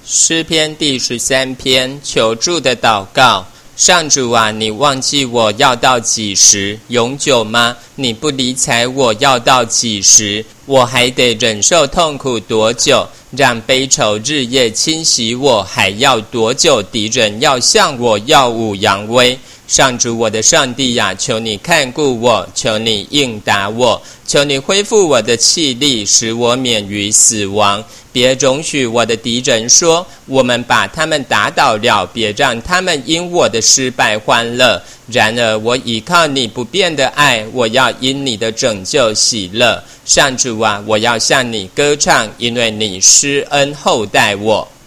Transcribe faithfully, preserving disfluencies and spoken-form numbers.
诗篇第十三篇，求助的祷告。上主啊，你忘记我要到几时？永久吗？你不理睬我要到几时？我还得忍受痛苦多久？让悲愁日夜侵袭我，还要多久？敌人要向我耀武扬威。上主我的上帝啊，求你看顾我，求你应答我，求你恢复我的气力，使我免于死亡。别容许我的敌人说，我们把他们打倒了，别让他们因我的失败欢乐。然而我倚靠你不变的爱，我要因你的拯救喜乐。上主啊，我要向你歌唱，因为你施恩厚待我。